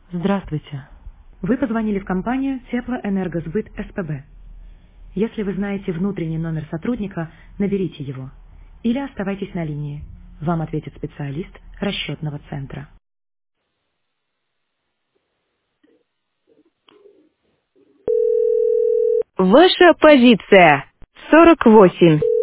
Здравствуйте. Вы позвонили в компанию Теплоэнергосбыт СПБ. Если вы знаете внутренний номер сотрудника, наберите его. Или оставайтесь на линии. Вам ответит специалист расчетного центра. Ваша позиция 48.